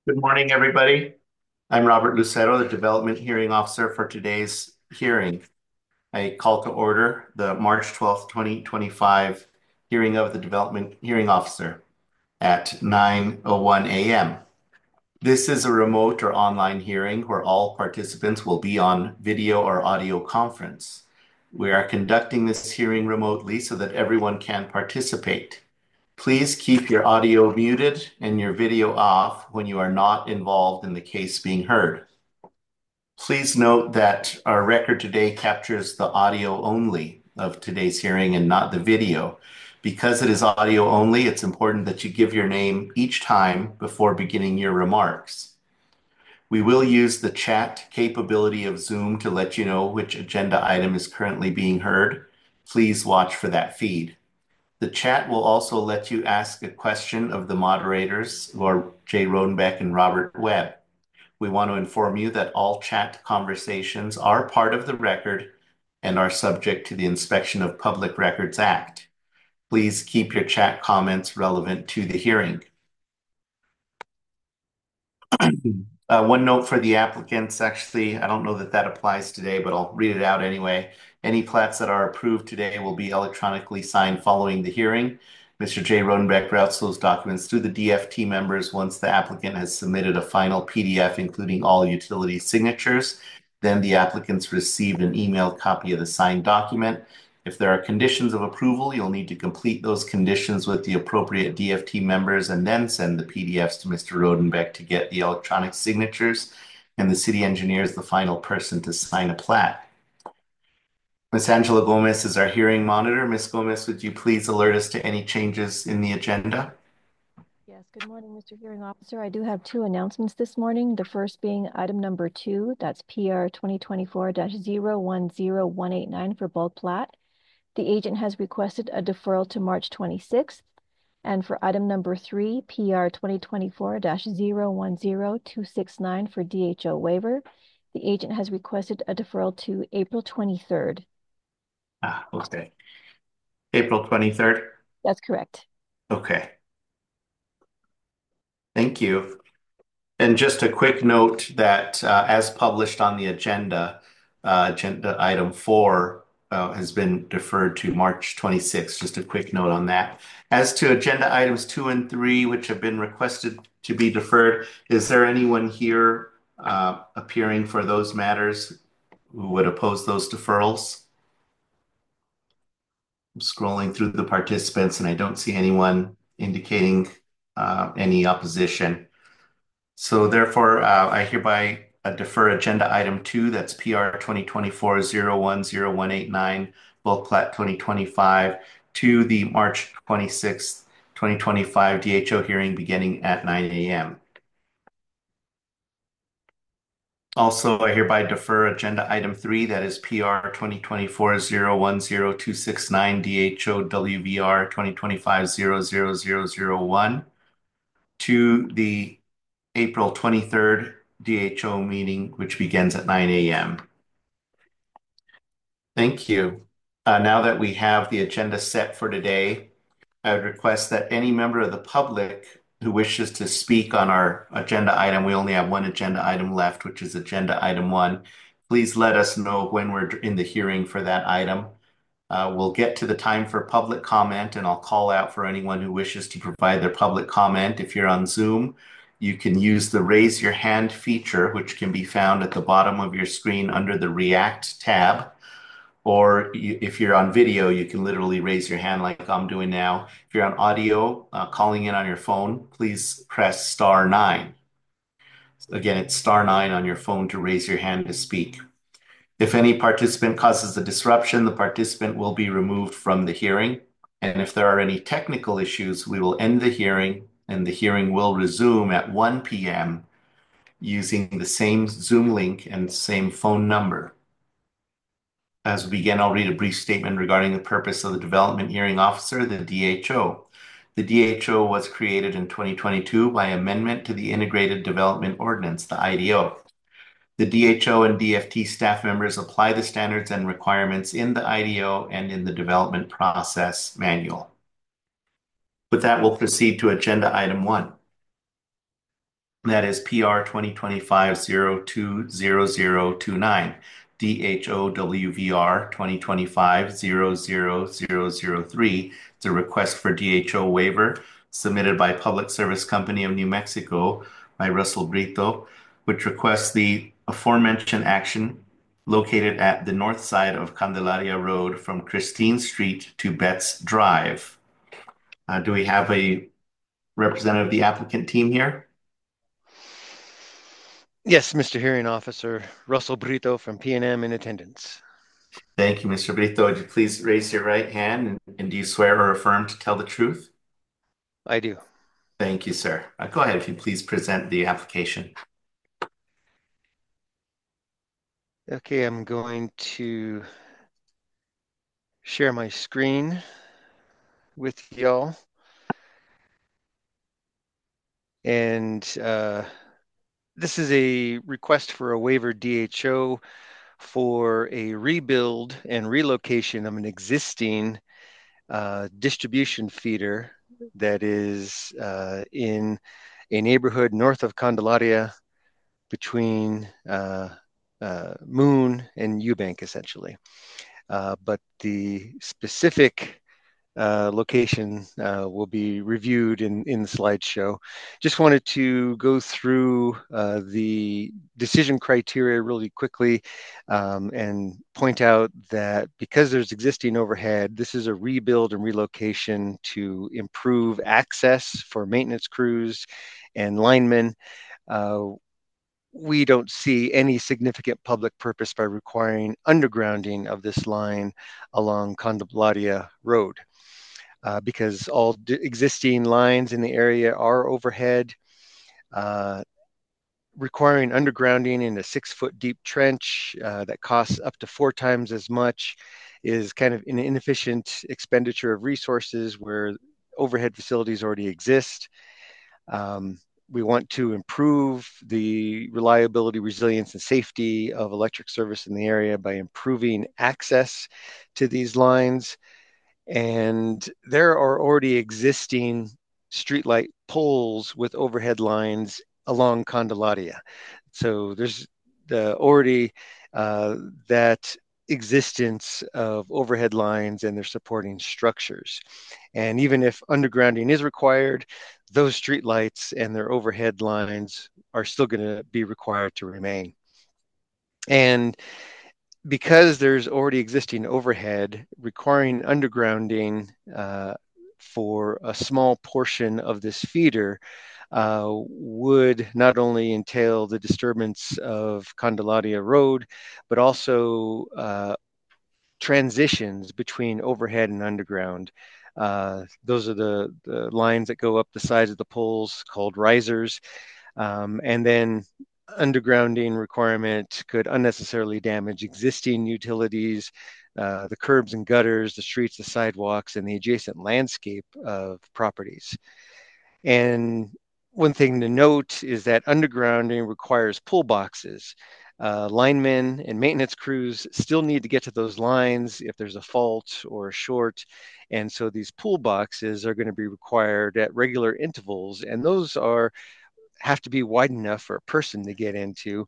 Good morning, everybody. I'm Robert Lucero, the Development Hearing Officer for today's hearing. I call to order the March 12th, 2025 hearing of the Development Hearing Officer at 9:01 a.m. This is a remote or online hearing where all participants will be on video or audio conference. We are conducting this hearing remotely so that everyone can participate. Please keep your audio muted and your video off when you are not involved in the case being heard. Please note that our record today captures the audio only of today's hearing and not the video. Because it is audio only, it's important that you give your name each time before beginning your remarks. We will use the chat capability of Zoom to let you know which agenda item is currently being heard. Please watch for that feed. The chat will also let you ask a question of the moderators, Lord Jay Rodenbeck and Robert Webb. We want to inform you that all chat conversations are part of the record and are subject to the Inspection of Public Records Act. Please keep your chat comments relevant to the hearing. One note for the applicants, actually, I don't know that that applies today, but I'll read it out anyway. Any plats that are approved today will be electronically signed following the hearing. Mr. J. Rodenbeck routes those documents through the DFT members once the applicant has submitted a final PDF, including all utility signatures. Then the applicants received an emailed copy of the signed document. If there are conditions of approval, you'll need to complete those conditions with the appropriate DFT members and then send the PDFs to Mr. Rodenbeck to get the electronic signatures, and the city engineer is the final person to sign a plat. Ms. Angela Gomez is our hearing monitor. Ms. Gomez, would you please alert us to any changes in the agenda? Yes, good morning, Mr. Hearing Officer. I do have two announcements this morning. The first being item number 2, that's PR 2024-010189 for bulk plat. The agent has requested a deferral to March 26th. And for item number 3, PR 2024-010269 for DHO waiver, the agent has requested a deferral to April 23rd. Okay. April 23rd? That's correct. Okay. Thank you. And just a quick note that as published on the agenda item 4 has been deferred to March 26th. Just a quick note on that. As to agenda items 2 and 3, which have been requested to be deferred, is there anyone here appearing for those matters who would oppose those deferrals? I'm scrolling through the participants and I don't see anyone indicating any opposition. So therefore, I hereby defer agenda item 2, that's PR 2024-010189, bulk plat 2025, to the March 26th, 2025 DHO hearing beginning at 9 a.m. Also, I hereby defer agenda item 3, that is PR 2024-010269, DHO WVR 2025-00001, to the April 23rd DHO meeting, which begins at 9 a.m. Thank you. Now that we have the agenda set for today, I would request that any member of the public who wishes to speak on our agenda item, we only have one agenda item left, which is agenda item 1. Please let us know when we're in the hearing for that item. We'll get to the time for public comment, and I'll call out for anyone who wishes to provide their public comment. If you're on Zoom, you can use the raise your hand feature, which can be found at the bottom of your screen under the React tab. Or if you're on video, you can literally raise your hand like I'm doing now. If you're on audio, calling in on your phone, please press *9. Again, it's *9 on your phone to raise your hand to speak. If any participant causes a disruption, the participant will be removed from the hearing. And if there are any technical issues, we will end the hearing and the hearing will resume at 1 p.m. using the same Zoom link and same phone number. As we begin, I'll read a brief statement regarding the purpose of the Development Hearing Officer, the DHO. The DHO was created in 2022 by amendment to the Integrated Development Ordinance, the IDO. The DHO and DFT staff members apply the standards and requirements in the IDO and in the Development Process Manual. With that, we'll proceed to agenda item 1. That is PR 2025-020029, DHOWVR 2025-00003. It's a request for DHO waiver submitted by Public Service Company of New Mexico by Russell Brito, which requests the aforementioned action located at the north side of Candelaria Road from Christine Street to Betts Drive. Do we have a representative of the applicant team here? Yes, Mr. Hearing Officer, Russell Brito from PNM in attendance. Thank you, Mr. Brito. Would you please raise your right hand and do you swear or affirm to tell the truth? I do. Thank you, sir. Go ahead if you please present the application. Okay, I'm going to share my screen with y'all. And this is a request for a waiver DHO for a rebuild and relocation of an existing distribution feeder that is in a neighborhood north of Candelaria between Moon and Eubank, essentially. But the specific location will be reviewed in the slideshow. Just wanted to go through the decision criteria really quickly and point out that because there's existing overhead, this is a rebuild and relocation to improve access for maintenance crews and linemen. We don't see any significant public purpose by requiring undergrounding of this line along Candelaria Road. Because all existing lines in the area are overhead. Requiring undergrounding in a 6-foot deep trench that costs up to 4 times as much is kind of an inefficient expenditure of resources where overhead facilities already exist. We want to improve the reliability, resilience, and safety of electric service in the area by improving access to these lines. And there are already existing streetlight poles with overhead lines along Candelaria. So there's already that existence of overhead lines and their supporting structures. And even if undergrounding is required, those streetlights and their overhead lines are still going to be required to remain. And because there's already existing overhead, requiring undergrounding for a small portion of this feeder would not only entail the disturbance of Candelaria Road, but also transitions between overhead and underground. Those are the lines that go up the sides of the poles called risers. And then undergrounding requirement could unnecessarily damage existing utilities, the curbs and gutters, the streets, the sidewalks, and the adjacent landscape of properties. And one thing to note is that undergrounding requires pull boxes. Linemen and maintenance crews still need to get to those lines if there's a fault or a short. And so these pull boxes are going to be required at regular intervals. And those have to be wide enough for a person to get into.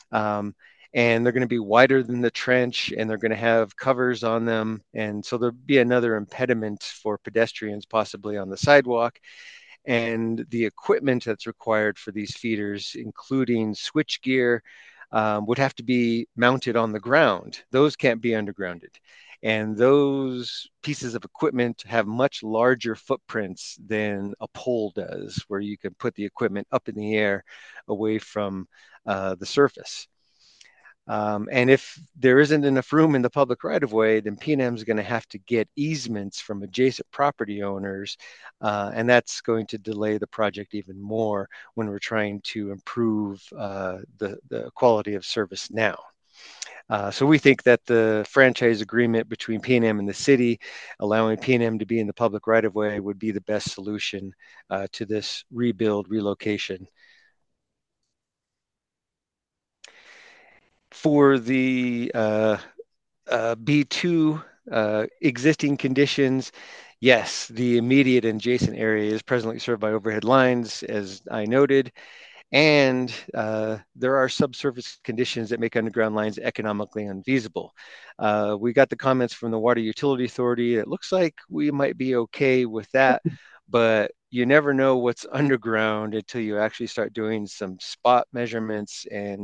And they're going to be wider than the trench and they're going to have covers on them. And so there'll be another impediment for pedestrians possibly on the sidewalk. And the equipment that's required for these feeders, including switch gear, would have to be mounted on the ground. Those can't be undergrounded. And those pieces of equipment have much larger footprints than a pole does, where you can put the equipment up in the air away from the surface. And if there isn't enough room in the public right-of-way, then PNM is going to have to get easements from adjacent property owners, and that's going to delay the project even more when we're trying to improve the quality of service now. So we think that the franchise agreement between PNM and the city, allowing PNM to be in the public right-of-way, would be the best solution to this rebuild relocation. For the B2 existing conditions, yes, the immediate and adjacent area is presently served by overhead lines, as I noted. And there are subsurface conditions that make underground lines economically unfeasible. We got the comments from the Water Utility Authority. It looks like we might be okay with that, but you never know what's underground until you actually start doing some spot measurements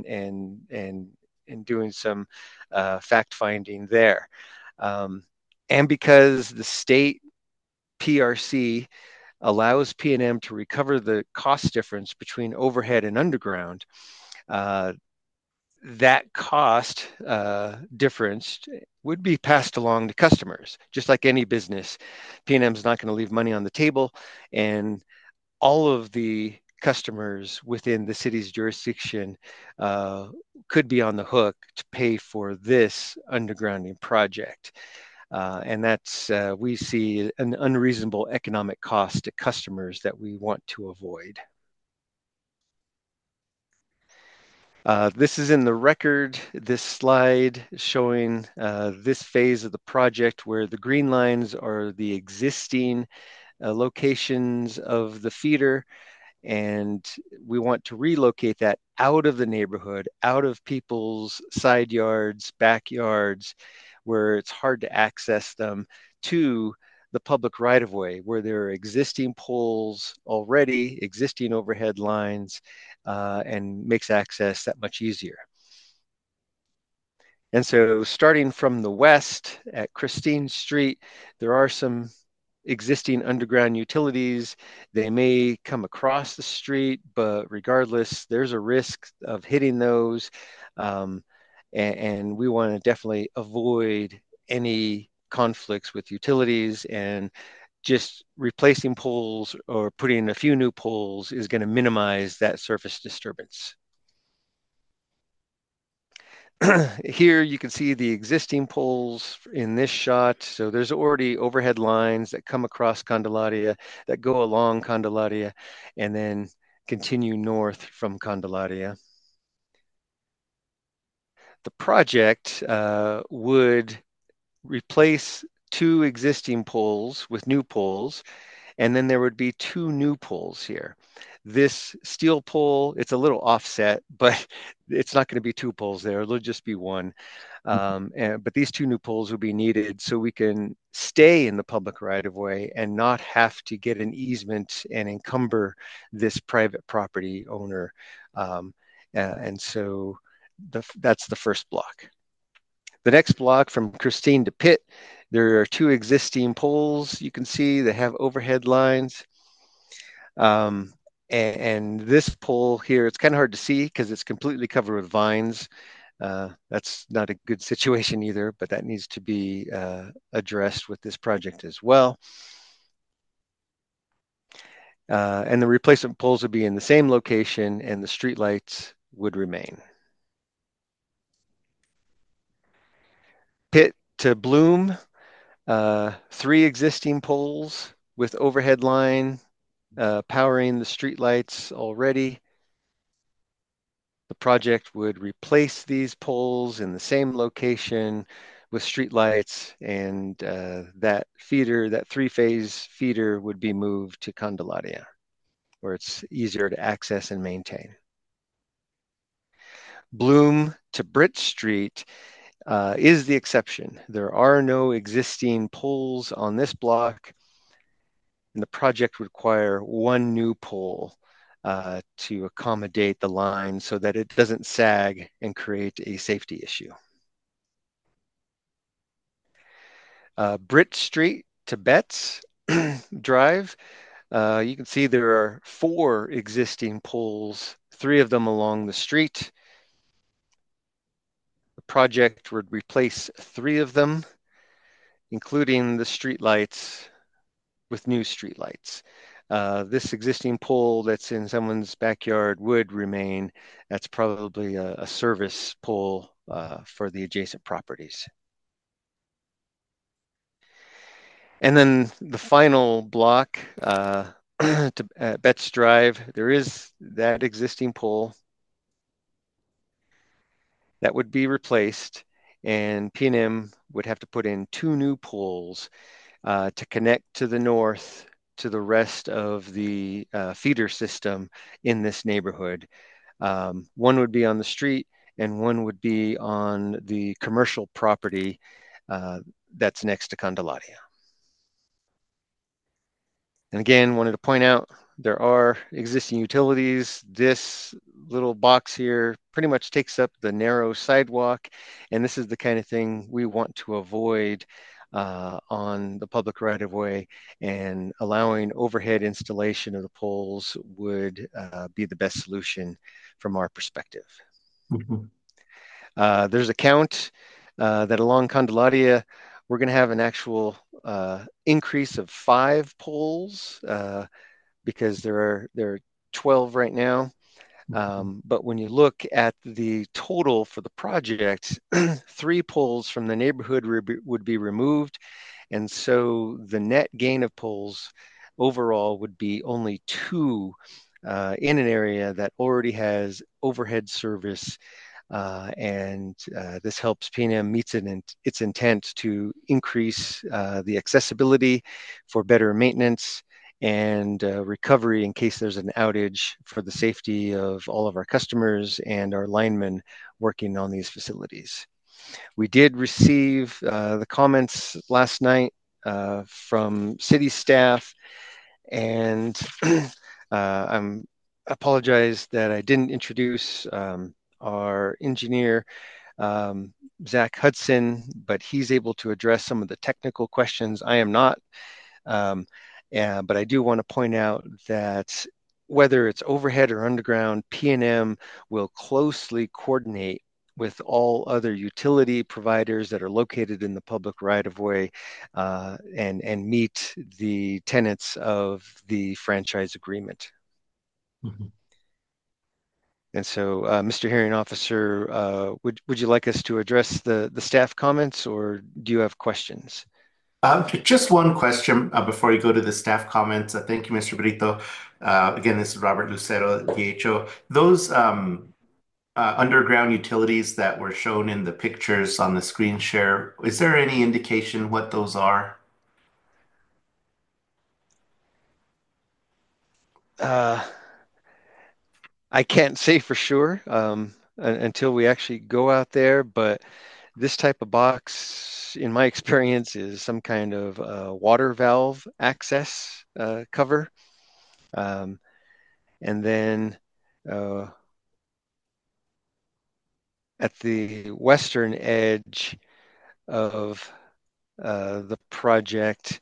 and doing some fact finding there. And because the state PRC allows PNM to recover the cost difference between overhead and underground, that cost difference would be passed along to customers. Just like any business, PNM is not going to leave money on the table, and all of the customers within the city's jurisdiction could be on the hook to pay for this undergrounding project. And that's, we see an unreasonable economic cost to customers that we want to avoid. This is in the record, this slide showing this phase of the project where the green lines are the existing locations of the feeder, and we want to relocate that out of the neighborhood, out of people's side yards, backyards, where it's hard to access them, to the public right of way where there are existing poles already, existing overhead lines, and makes access that much easier. And so starting from the west at Christine Street, there are some existing underground utilities. They may come across the street, but regardless, there's a risk of hitting those. And we want to definitely avoid any conflicts with utilities, and just replacing poles or putting a few new poles is going to minimize that surface disturbance. Here you can see the existing poles in this shot. So there's already overhead lines that come across Candelaria, that go along Candelaria, and then continue north from Candelaria. The project would replace 2 existing poles with new poles, and then there would be 2 new poles here. This steel pole, it's a little offset, but it's not going to be 2 poles there. It'll just be 1. But these 2 new poles will be needed so we can stay in the public right of way and not have to get an easement and encumber this private property owner. And so that's the first block. The next block from Christine to Pitt, there are 2 existing poles you can see that have overhead lines. And this pole here, it's kind of hard to see because it's completely covered with vines. That's not a good situation either, but that needs to be addressed with this project as well. And the replacement poles would be in the same location, and the streetlights would remain. Pitt to Bloom, 3 existing poles with overhead line powering the streetlights already. The project would replace these poles in the same location with streetlights, and that feeder, that 3-phase feeder, would be moved to Candelaria, where it's easier to access and maintain. Bloom to Britt Street is the exception. There are no existing poles on this block, and the project would require 1 new pole to accommodate the line so that it doesn't sag and create a safety issue. Britt Street to Betts Drive, you can see there are 4 existing poles, 3 of them along the street. The project would replace 3 of them, including the streetlights, with new streetlights. This existing pole that's in someone's backyard would remain. That's probably a service pole for the adjacent properties. And then the final block to Betts Drive, there is that existing pole that would be replaced, and PNM would have to put in 2 new poles to connect to the north to the rest of the feeder system in this neighborhood. One would be on the street, and one would be on the commercial property that's next to Candelaria. And again, wanted to point out there are existing utilities. This little box here pretty much takes up the narrow sidewalk, and this is the kind of thing we want to avoid on the public right-of-way, and allowing overhead installation of the poles would be the best solution from our perspective. Mhm. There's a count that along Candelaria, we're going to have an actual increase of 5 poles because there are 12 right now. But when you look at the total for the project, 3 poles from the neighborhood would be removed. And so the net gain of poles overall would be only 2 in an area that already has overhead service. And this helps PNM meets its intent to increase the accessibility for better maintenance and recovery in case there's an outage, for the safety of all of our customers and our linemen working on these facilities. We did receive the comments last night from city staff, and I apologize that I didn't introduce our engineer, Zach Hudson, but he's able to address some of the technical questions. I am not. But I do want to point out that whether it's overhead or underground, PNM will closely coordinate with all other utility providers that are located in the public right-of-way and meet the tenets of the franchise agreement. Mhm. And so, Mr. Hearing Officer, would you like us to address the staff comments, or do you have questions? Just one question before you go to the staff comments. Thank you, Mr. Brito. Again, this is Robert Lucero, DHO. Those underground utilities that were shown in the pictures on the screen share, is there any indication what those are? Uh, I can't say for sure until we actually go out there, but this type of box, in my experience, is some kind of water valve access cover. Um, and then uh, at the western edge of the project,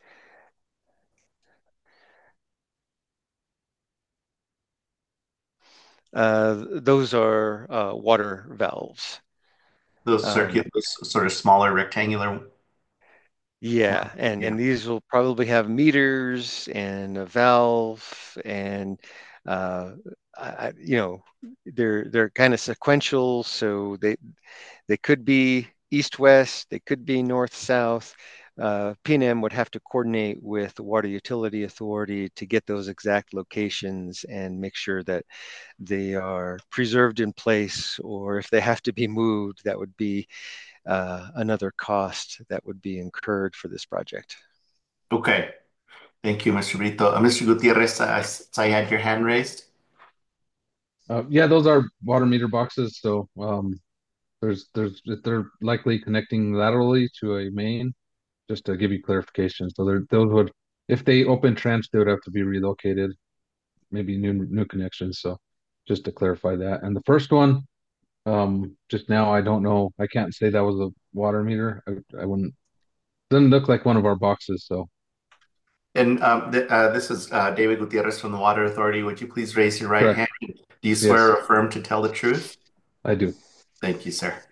those are water valves. Those Um, circular, those sort of smaller rectangular Yeah, ones? and Yeah. these will probably have meters and a valve, and uh, you know, they're kind of sequential, so they could be east-west, they could be north-south. PNM would have to coordinate with the Water Utility Authority to get those exact locations and make sure that they are preserved in place, or if they have to be moved, that would be another cost that would be incurred for this project. Okay. Thank you, Mr. Brito. Mr. Gutierrez, I had your hand raised. Yeah, those are water meter boxes. So they're likely connecting laterally to a main. Just to give you clarification, so those would, if they open trench, they would have to be relocated, maybe new connections. So just to clarify that. And the first one, just now, I don't know. I can't say that was a water meter. I wouldn't. Doesn't look like one of our boxes. So And this is David Gutierrez from the Water Authority. Would you please raise your right hand? correct. Do you swear Yes, or affirm to tell the truth? I do. Thank you, sir.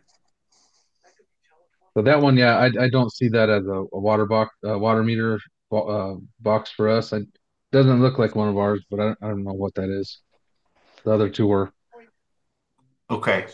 So that one, yeah, I don't see that as a water meter box for us. It doesn't look like one of ours, but I don't know what that is. The other two were. Okay.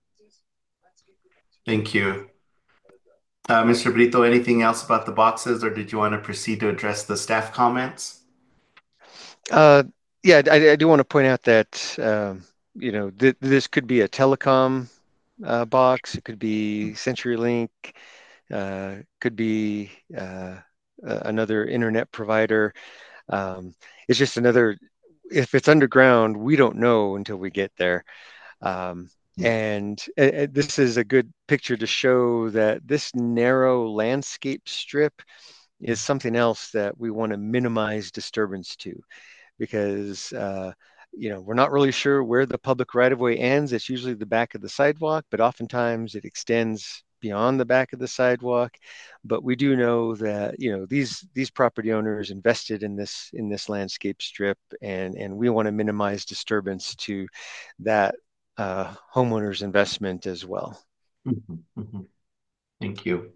Thank you. Mr. Brito, anything else about the boxes, or did you want to proceed to address the staff comments? Uh, yeah, I do want to point out that this could be a telecom box. It could be CenturyLink. Could be another internet provider. It's just another, if it's underground, we don't know until we get there. And this is a good picture to show that this narrow landscape strip is something else that we want to minimize disturbance to, because we're not really sure where the public right of way ends. It's usually the back of the sidewalk, but oftentimes it extends beyond the back of the sidewalk. But we do know that these property owners invested in this landscape strip, and we want to minimize disturbance to that homeowner's investment as well. Mhm, mhm. Thank you.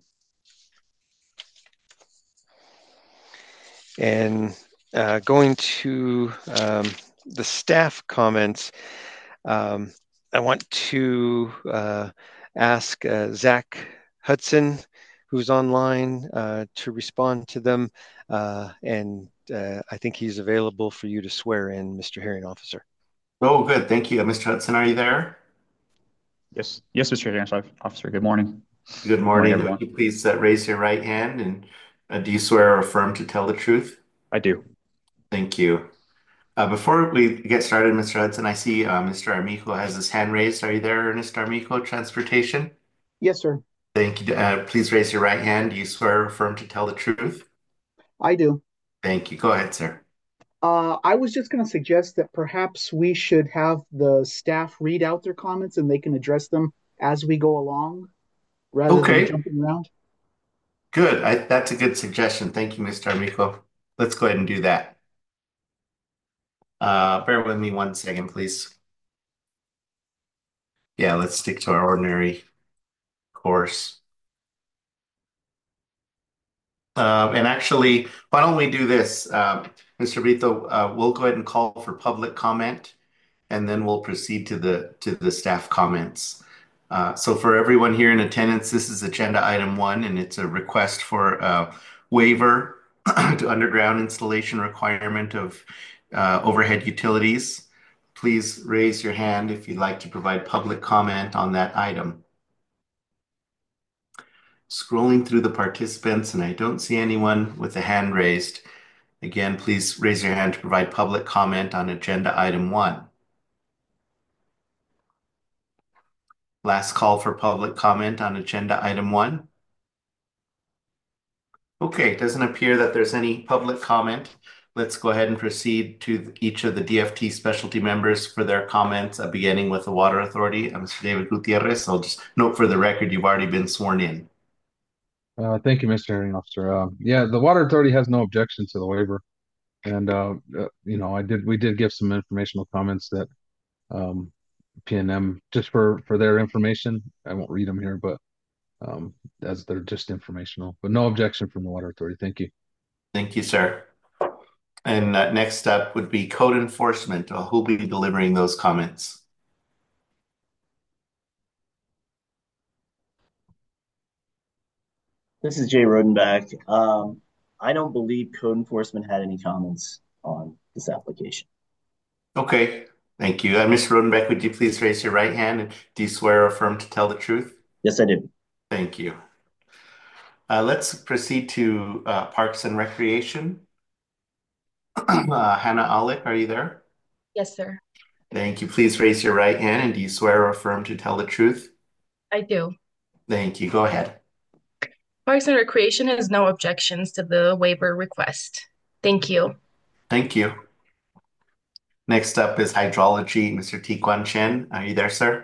And going to the staff comments, I want to ask Zach Hudson, who's online, to respond to them. And I think he's available for you to swear in, Mr. Hearing Officer. Oh, good. Thank you. Mr. Hudson, are you there? Yes, Mr. Hearing Officer. Good morning. Good Morning, morning. Would everyone. you please raise your right hand, and do you swear or affirm to tell the truth? I do. Thank you. Before we get started, Mr. Hudson, I see Mr. Armijo has his hand raised. Are you there, Ernest Armijo, Transportation? Yes, sir. Thank you. Please raise your right hand. Do you swear or affirm to tell the truth? I do. Thank you. Go ahead, sir. I was just going to suggest that perhaps we should have the staff read out their comments and they can address them as we go along rather than Okay, jumping around. good. That's a good suggestion. Thank you, Mr. Armijo. Let's go ahead and do that. Bear with me 1 second, please. Yeah, let's stick to our ordinary course. And actually, why don't we do this? Mr. Brito, we'll go ahead and call for public comment, and then we'll proceed to the staff comments. So for everyone here in attendance, this is agenda item 1, and it's a request for a waiver to underground installation requirement of overhead utilities. Please raise your hand if you'd like to provide public comment on that item. Scrolling through the participants, and I don't see anyone with a hand raised. Again, please raise your hand to provide public comment on agenda item 1. Last call for public comment on agenda item 1. Okay, it doesn't appear that there's any public comment. Let's go ahead and proceed to each of the DFT specialty members for their comments, beginning with the Water Authority. Mr. David Gutierrez. I'll just note for the record, you've already been sworn in. Thank you, Mr. Hearing Officer. Yeah, the Water Authority has no objection to the waiver, and we did give some informational comments that PNM, just for their information. I won't read them here, but as they're just informational. But no objection from the Water Authority. Thank you. Thank you, sir. And next up would be code enforcement. Who'll be delivering those comments? This is Jay Rodenbach. I don't believe code enforcement had any comments on this application. Okay, thank you. Mr. Rodenbeck, would you please raise your right hand, and do you swear or affirm to tell the truth? Yes, I do. Thank you. Let's proceed to Parks and Recreation. Hannah Alick, are you there? Yes, sir. Thank you. Please raise your right hand, and do you swear or affirm to tell the truth? I do. Thank you. Go ahead. Parks and Recreation has no objections to the waiver request. Thank you. Thank you. Next up is Hydrology, Mr. Tiguan Chen. Are you there, sir?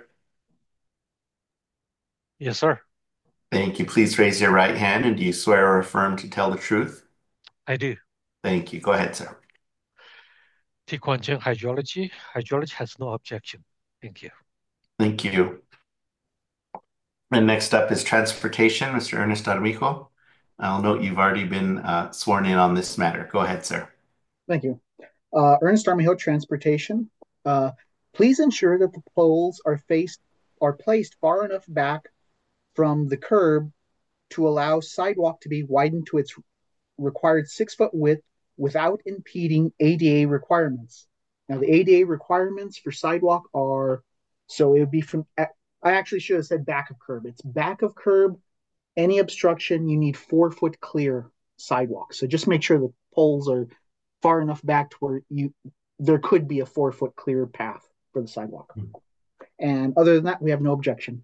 Yes, sir. Thank you. Please raise your right hand, and do you swear or affirm to tell the truth? I do. Thank you. Go ahead, sir. Tiguan Chen Hydrology. Hydrology has no objection. Thank you. Thank you. And next up is Transportation, Mr. Ernest Armijo. I'll note you've already been sworn in on this matter. Go ahead, sir. Thank you. Ernest Armijo, Transportation. Please ensure that the poles are placed far enough back from the curb to allow sidewalk to be widened to its required 6-foot width without impeding ADA requirements. Now, the ADA requirements for sidewalk are, so it would be from, I actually should have said back of curb. It's back of curb, any obstruction, you need 4-foot clear sidewalk. So just make sure the poles are far enough back to where there could be a 4-foot clear path for the sidewalk. And other than that, we have no objection.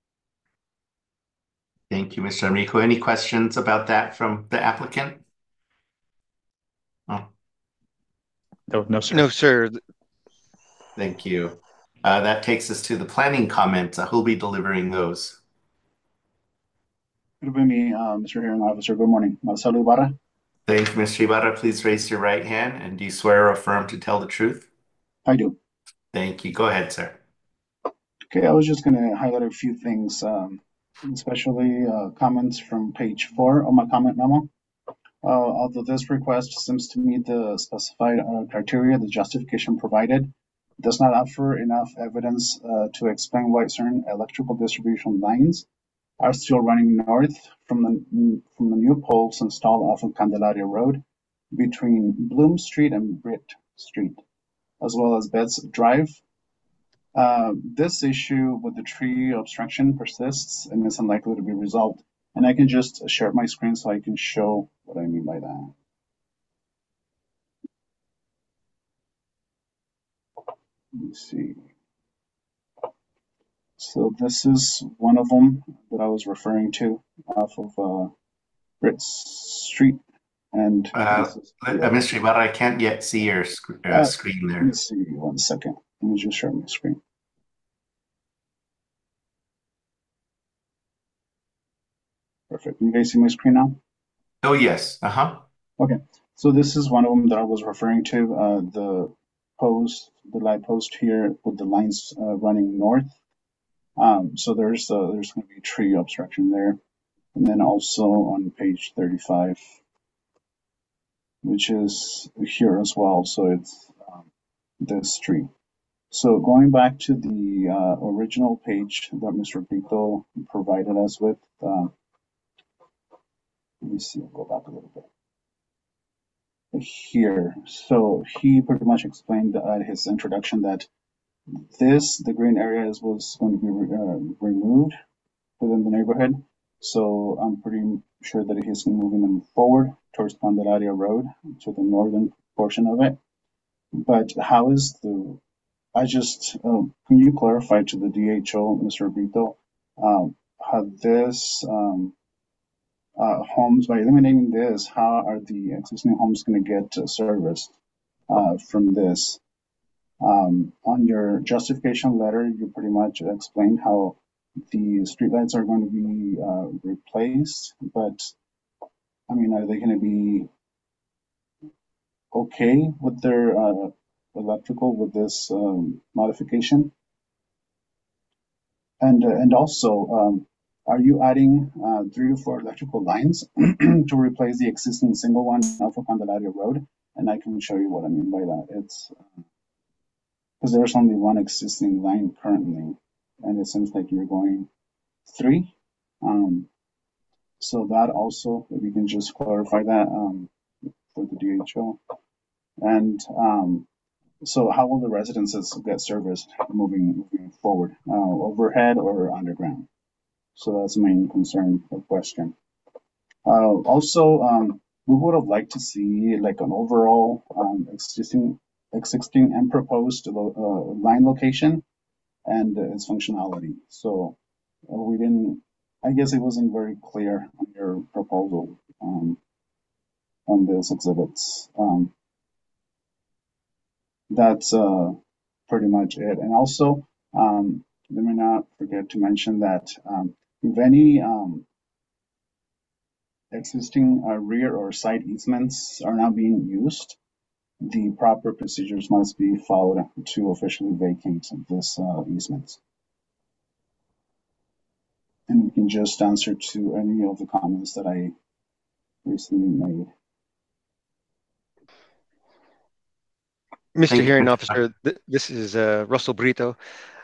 Thank you, Mr. Enrico. Any questions about that from the applicant? Oh, No, sir. No, sir. thank you. That takes us to the planning comments. Who'll be delivering those? It'll be me, Mr. Hearing Officer. Good morning. Marcelo Ibarra. Thank you, Mr. Ibarra. Please raise your right hand. And do you swear or affirm to tell the truth? I do. Thank you. Go ahead, sir. Okay, I was just going to highlight a few things, especially comments from page 4 of my comment memo. Although this request seems to meet the specified criteria, the justification provided does not offer enough evidence to explain why certain electrical distribution lines are still running north from the new poles installed off of Candelaria Road between Bloom Street and Britt Street, as well as Betts Drive. This issue with the tree obstruction persists and is unlikely to be resolved. And I can just share my screen so I can show what I mean by that. Let me see. So this is one of them that I was referring to off of Britt Street. And Mr. Ibarra, I can't yet see your screen there. Let me see, 1 second. Let me just share my screen. Perfect. You guys see my screen now? Oh, yes. Okay. So this is one of them that I was referring to. The light post here with the lines running north. So there's going to be tree obstruction there. And then also on page 35, which is here as well. So it's this tree. So going back to the original page that Mr. Brito provided us with, let me see, I'll go back a little bit. Here, so he pretty much explained at his introduction that the green areas was going to be removed within the neighborhood. So I'm pretty sure that he's moving them forward towards Candelaria Road to the northern portion of it. But how is can you clarify to the DHO, Mr. Brito, how this homes, by eliminating this, how are the existing homes going to get service from this? On your justification letter, you pretty much explained how the streetlights are going to be replaced, but I mean, are they going to be okay with their electrical with this modification? And also, are you adding 3 to 4 electrical lines to replace the existing single one off of Candelaria Road? And I can show you what I mean by that. It's because there's only one existing line currently, and it seems like you're going 3. So that also, if you can just clarify that for the DHO. And so how will the residences get serviced moving forward, overhead or underground? So that's my main concern or question. Also, we would have liked to see like an overall existing and proposed line location and its functionality. So we didn't, I guess it wasn't very clear on your proposal on these exhibits. That's pretty much it. And also, let me not forget to mention that if any existing rear or side easements are not being used, the proper procedures must be followed to officially vacate this easements. And we can just answer to any of the comments that I recently made. Mr. Hearing Officer, this is Russell Brito.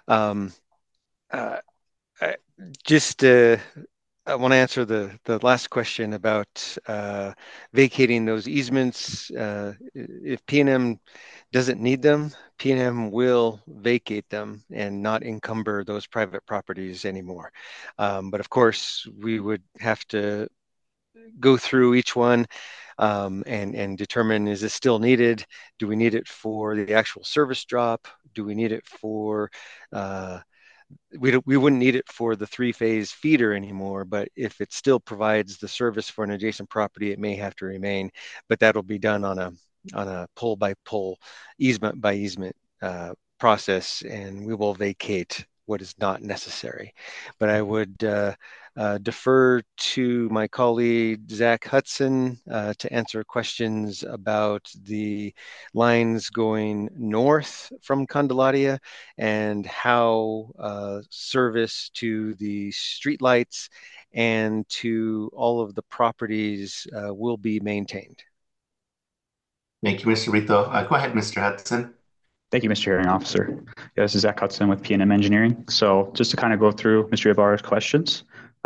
I want to answer the last question about vacating those easements. If PNM doesn't need them, PNM will vacate them and not encumber those private properties anymore. But of course, we would have to go through each one. and determine, is this still needed? Do we need it for the actual service drop? Do we need it for we wouldn't need it for the three-phase feeder anymore, but if it still provides the service for an adjacent property, it may have to remain. But that'll be done on a pole by pole, easement by easement process, and we will vacate what is not necessary. But I would defer to my colleague Zach Hudson to answer questions about the lines going north from Candelaria and how service to the streetlights and to all of the properties will be maintained. Thank you, Mr. Rito. Go ahead, Mr. Hudson. Thank you, Mr. Hearing Officer. Yeah, this is Zach Hudson with PNM Engineering. So just to kind of go through Mr. Ibarra's questions.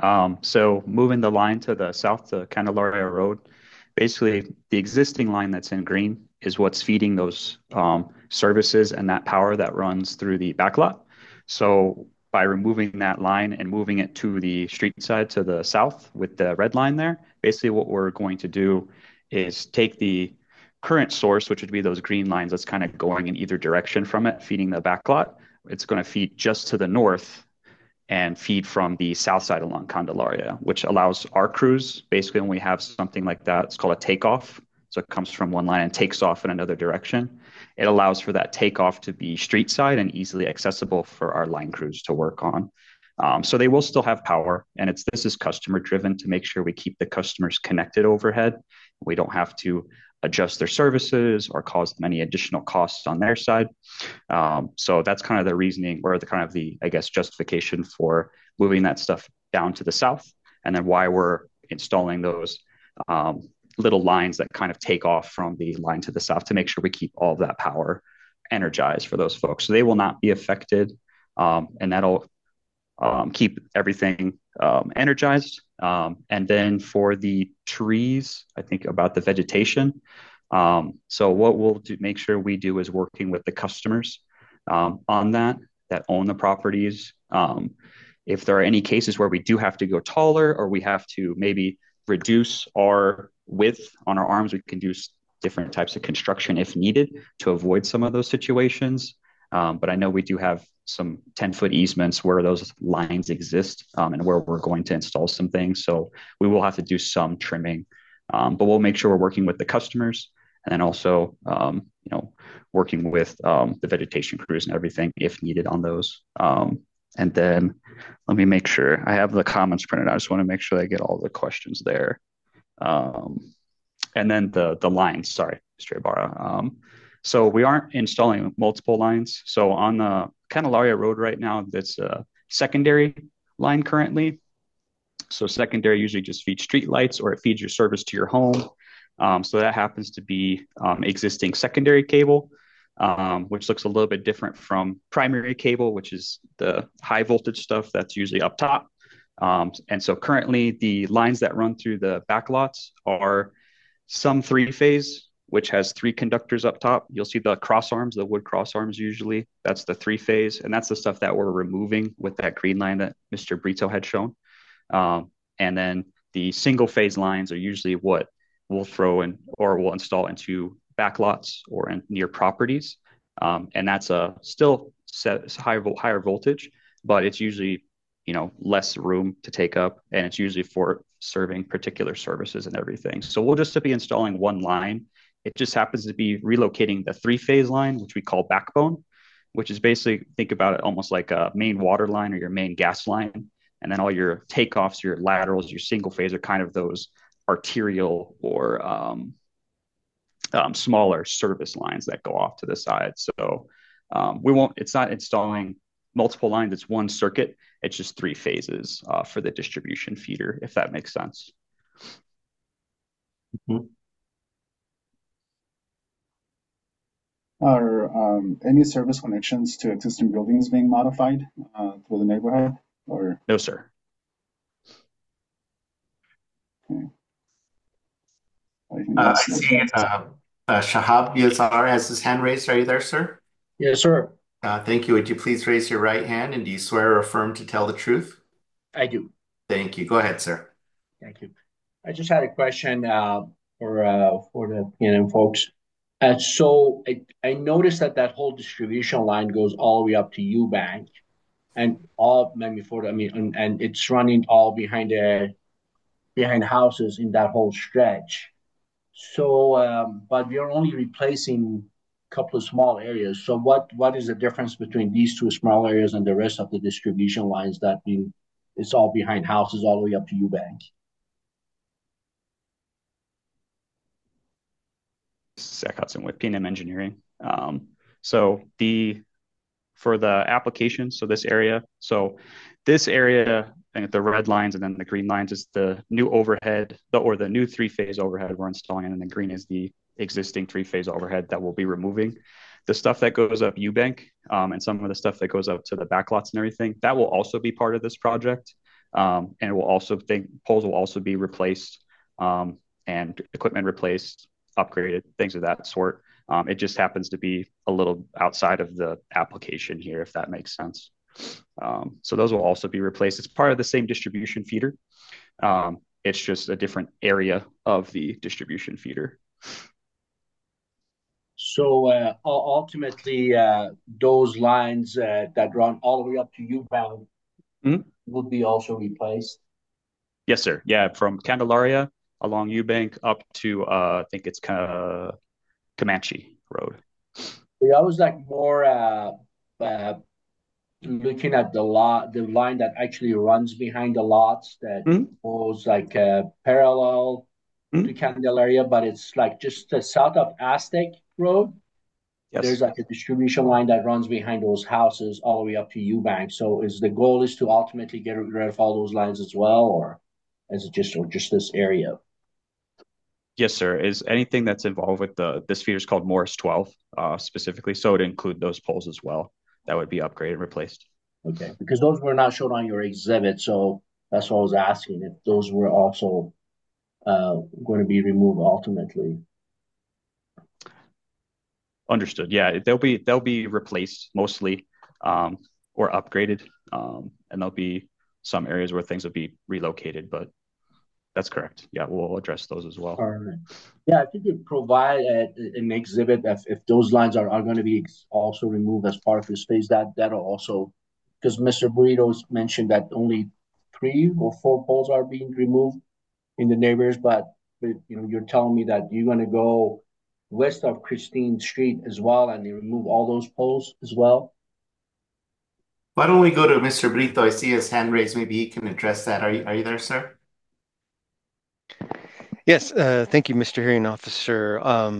So moving the line to the south to Candelaria Road, basically the existing line that's in green is what's feeding those services and that power that runs through the backlot. So by removing that line and moving it to the street side to the south with the red line there, basically what we're going to do is take the current source, which would be those green lines that's kind of going in either direction from it, feeding the backlot. It's going to feed just to the north and feed from the south side along Candelaria, which allows our crews, basically when we have something like that, it's called a takeoff. So it comes from one line and takes off in another direction. It allows for that takeoff to be street side and easily accessible for our line crews to work on. So they will still have power, and this is customer driven to make sure we keep the customers connected overhead. We don't have to adjust their services or cause them any additional costs on their side. So that's kind of the reasoning or the I guess, justification for moving that stuff down to the south, and then why we're installing those little lines that kind of take off from the line to the south to make sure we keep all of that power energized for those folks. So they will not be affected, and that'll keep everything energized. And then for the trees, I think about the vegetation. So what we'll make sure we do is working with the customers on that own the properties. If there are any cases where we do have to go taller or we have to maybe reduce our width on our arms, we can do different types of construction if needed to avoid some of those situations. But I know we do have some 10-foot easements where those lines exist and where we're going to install some things. So we will have to do some trimming, but we'll make sure we're working with the customers and then also, working with the vegetation crews and everything if needed on those. And then let me make sure I have the comments printed out. I just want to make sure I get all the questions there. And then the lines, sorry, Mr. Ibarra. So we aren't installing multiple lines. So on the Candelaria Road right now, that's a secondary line currently. So secondary usually just feeds street lights or it feeds your service to your home. So that happens to be existing secondary cable, which looks a little bit different from primary cable, which is the high voltage stuff that's usually up top. And so currently the lines that run through the backlots are some three-phase, which has 3 conductors up top. You'll see the cross arms, the wood cross arms usually. That's the 3-phase, and that's the stuff that we're removing with that green line that Mr. Brito had shown. And then the single-phase lines are usually what we'll throw in or we'll install into backlots or in near properties. And that's still higher voltage, but it's usually less room to take up, and it's usually for serving particular services and everything. So we'll just be installing one line. It just happens to be relocating the 3-phase line, which we call backbone, which is basically, think about it almost like a main water line or your main gas line. And then all your takeoffs, your laterals, your single phase are kind of those arterial or smaller service lines that go off to the side. So it's not installing multiple lines. It's one circuit. It's just 3 phases for the distribution feeder, if that makes sense. Mm-hmm. Are any service connections to existing buildings being modified through the neighborhood? Or no, sir. Okay. I see Shahab Yazar has his hand raised. Are you there, sir? Yes, sir. Thank you. Would you please raise your right hand, and do you swear or affirm to tell the truth? I do. Thank you. Go ahead, sir. Thank you. I just had a question for for the PNM folks. So I noticed that that whole distribution line goes all the way up to Eubank, and all maybe for the, I mean, and it's running all behind houses in that whole stretch. So, but we are only replacing a couple of small areas. So, what is the difference between these two small areas and the rest of the distribution lines that being it's all behind houses all the way up to Eubank? Zach Hudson with PNM Engineering. So for the application, this area and the red lines and then the green lines is the new overhead, or the new three-phase overhead we're installing, and then the green is the existing three-phase overhead that we'll be removing. The stuff that goes up Eubank, and some of the stuff that goes up to the backlots and everything, that will also be part of this project. And it will also poles will also be replaced, and equipment replaced, upgraded, things of that sort. It just happens to be a little outside of the application here, if that makes sense. So those will also be replaced. It's part of the same distribution feeder. It's just a different area of the distribution feeder. So ultimately, those lines that run all the way up to Eubank will be also replaced. Yes, sir. Yeah, from Candelaria along Eubank up to I think it's Comanche Road. Yeah, I was like more looking at the line that actually runs behind the lots that goes like parallel to Candelaria, but it's like just south of Aztec Road. Yes. There's like a distribution line that runs behind those houses all the way up to Eubank. So is the goal is to ultimately get rid of all those lines as well, or is it just this area? Yes, sir. Is anything that's involved with this feeder is called Morris 12 specifically, so it would include those poles as well that would be upgraded and replaced. Okay, because those were not shown on your exhibit, so that's what I was asking if those were also going to be removed ultimately. Understood. Yeah, they'll be replaced mostly, or upgraded, and there'll be some areas where things will be relocated, but that's correct. Yeah, we'll address those as well. All right. Yeah, I think you provide an exhibit if those lines are going to be also removed as part of the space, that'll also, because Mr. Burritos mentioned that only 3 or 4 poles are being removed in the neighbors, but you're telling me that you're going to go west of Christine Street as well and you remove all those poles as well. Why don't we go to Mr. Brito? I see his hand raised. Maybe he can address that. Are you there, sir? Yes, thank you, Mr. Hearing Officer.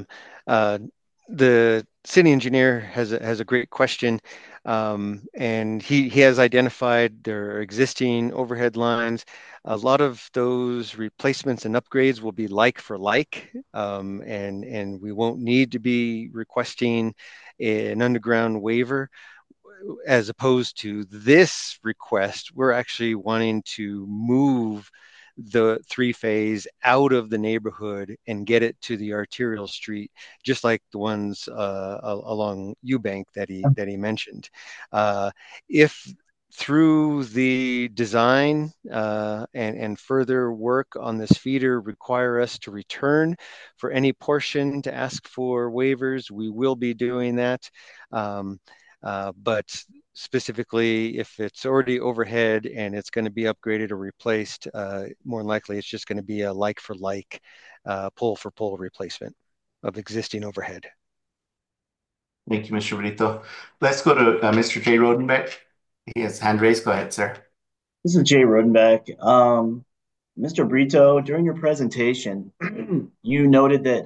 The city engineer has a great question, and he has identified their existing overhead lines. A lot of those replacements and upgrades will be like for like, and we won't need to be requesting an underground waiver. As opposed to this request, we're actually wanting to move the 3-phase out of the neighborhood and get it to the arterial street, just like the ones along Eubank that he mentioned. If through the design and further work on this feeder require us to return for any portion to ask for waivers, we will be doing that. But specifically, if it's already overhead and it's going to be upgraded or replaced, more than likely it's just going to be a like for like, pole for pole replacement of existing overhead. Thank you, Mr. Brito. Let's go to Mr. Jay Rodenbeck. He has hand raised. Go ahead, sir. This is Jay Rodenbeck. Mr. Brito, during your presentation, you noted that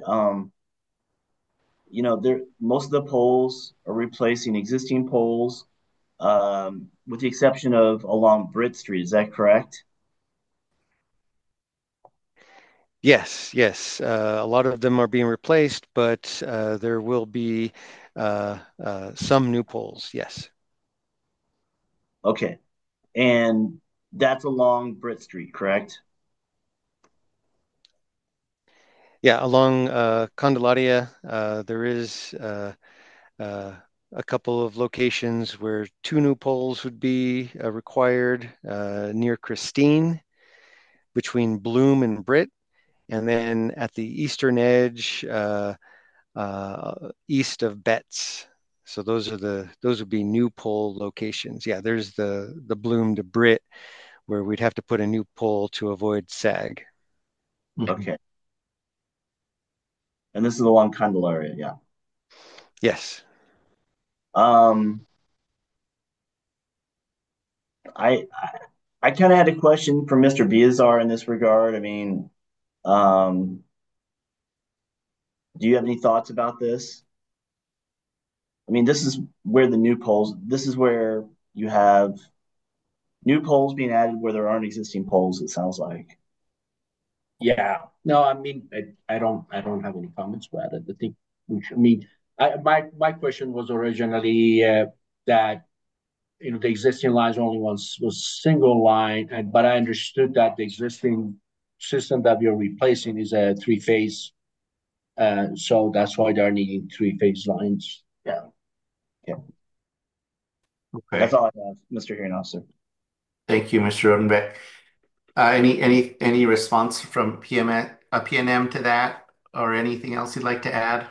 most of the poles are replacing existing poles, with the exception of along Britt Street. Is that correct? Yes. A lot of them are being replaced, but there will be some new poles. Yes. Okay. And that's along Britt Street, correct? Yeah, along Candelaria, there is a couple of locations where 2 new poles would be required near Christine, between Bloom and Britt, and then at the eastern edge, east of Betts. So those would be new pole locations. Yeah, there's the Bloom to Britt, where we'd have to put a new pole to avoid sag. Okay. And this is along Candelaria, yeah. Yes. I kind of had a question for Mr. Biazar in this regard. I mean, do you have any thoughts about this? I mean, this is where this is where you have new poles being added where there aren't existing poles, it sounds like. Yeah. No, I mean, I don't have any comments about it. I think my question was originally that the existing lines only was single line, but I understood that the existing system that we are replacing is a three-phase, so that's why they're needing three-phase lines. Yeah. Okay. Okay. That's all I have, Mr. Hearing Officer. Thank you, Mr. Rodenbeck. Any response from PNM to that, or anything else you'd like to add?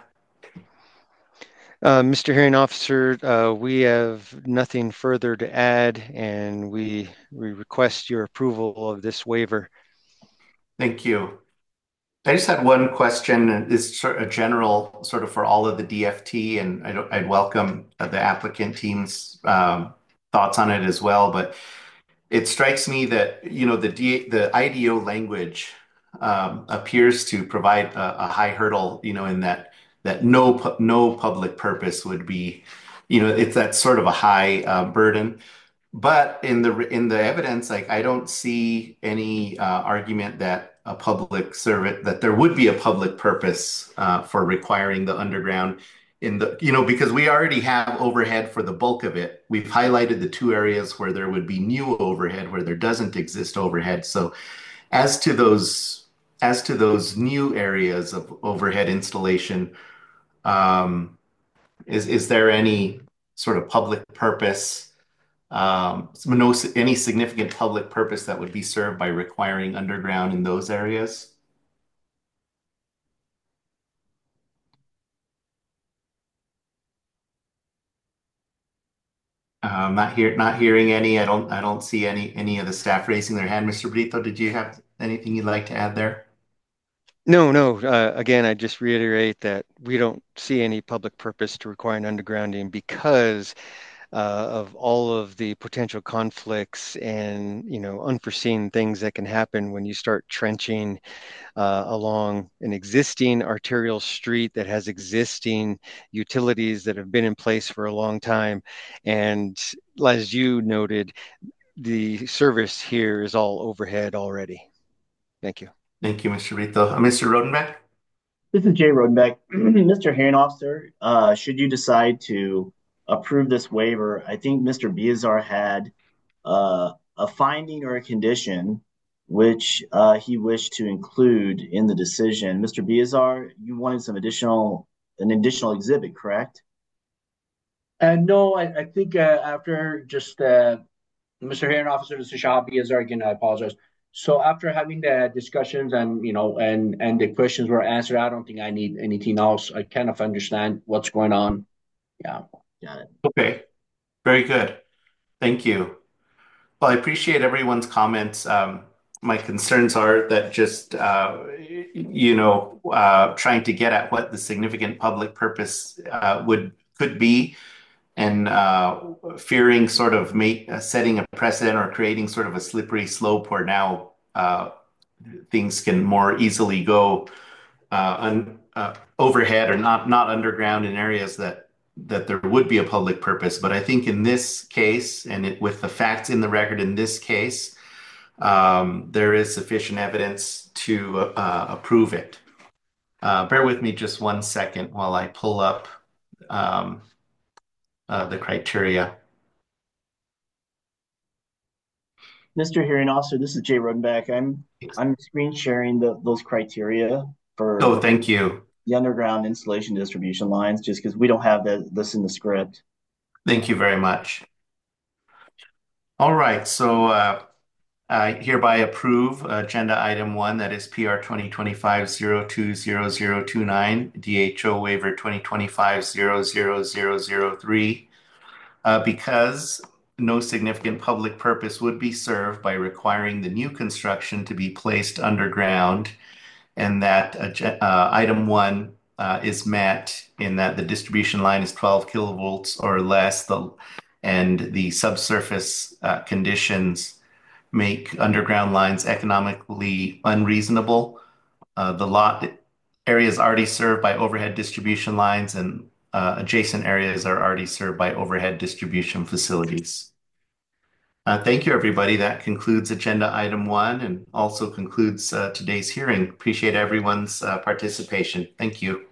Mr. Hearing Officer, we have nothing further to add, and we request your approval of this waiver. Thank you. I just had one question, and it's sort of general, sort of for all of the DFT, and I'd welcome the applicant team's thoughts on it as well. But it strikes me that the IDO language appears to provide a high hurdle, in that no public purpose would be, it's that sort of a high burden. But in the evidence, like, I don't see any argument that that there would be a public purpose for requiring the underground because we already have overhead for the bulk of it. We've highlighted the two areas where there would be new overhead, where there doesn't exist overhead. So as to those new areas of overhead installation, is there any sort of public purpose? Any significant public purpose that would be served by requiring underground in those areas? Not hearing any. I don't see any of the staff raising their hand. Mr. Brito, did you have anything you'd like to add there? No. Again, I just reiterate that we don't see any public purpose to requiring undergrounding because of all of the potential conflicts and unforeseen things that can happen when you start trenching along an existing arterial street that has existing utilities that have been in place for a long time. And as you noted, the service here is all overhead already. Thank you. Thank you, Mr. Brito. Mr. Rodenbeck? This is Jay Rodenbeck. Mr. Hearing Officer, should you decide to approve this waiver, I think Mr. Biazar had a finding or a condition which he wished to include in the decision. Mr. Biazar, you wanted an additional exhibit, correct? No, I think after just Mr. Hearing Officer, this is Shahab Biazar again. I apologize. So after having the discussions and and the questions were answered, I don't think I need anything else. I kind of understand what's going on. Yeah, got it. Okay, very good. Thank you. Well, I appreciate everyone's comments. My concerns are that just trying to get at what the significant public purpose could be, and fearing sort of setting a precedent or creating sort of a slippery slope where now things can more easily go overhead or not underground in areas that there would be a public purpose. But I think in this case, and with the facts in the record in this case, there is sufficient evidence to approve it. Bear with me just 1 second while I pull up the criteria. Mr. Hearing Officer, this is Jay Rodenbeck. I'm screen sharing those criteria for Oh, thank you. the underground installation distribution lines, just because we don't have this in the script. Thank you very much. All right, so I hereby approve agenda item 1, that is PR 2025-020029, DHO waiver 2025-00003, because no significant public purpose would be served by requiring the new construction to be placed underground, and that item 1 is met in that the distribution line is 12 kilovolts or less, and the subsurface conditions make underground lines economically unreasonable. The lot area is already served by overhead distribution lines, and adjacent areas are already served by overhead distribution facilities. Thank you, everybody. That concludes agenda item 1 and also concludes today's hearing. Appreciate everyone's participation. Thank you.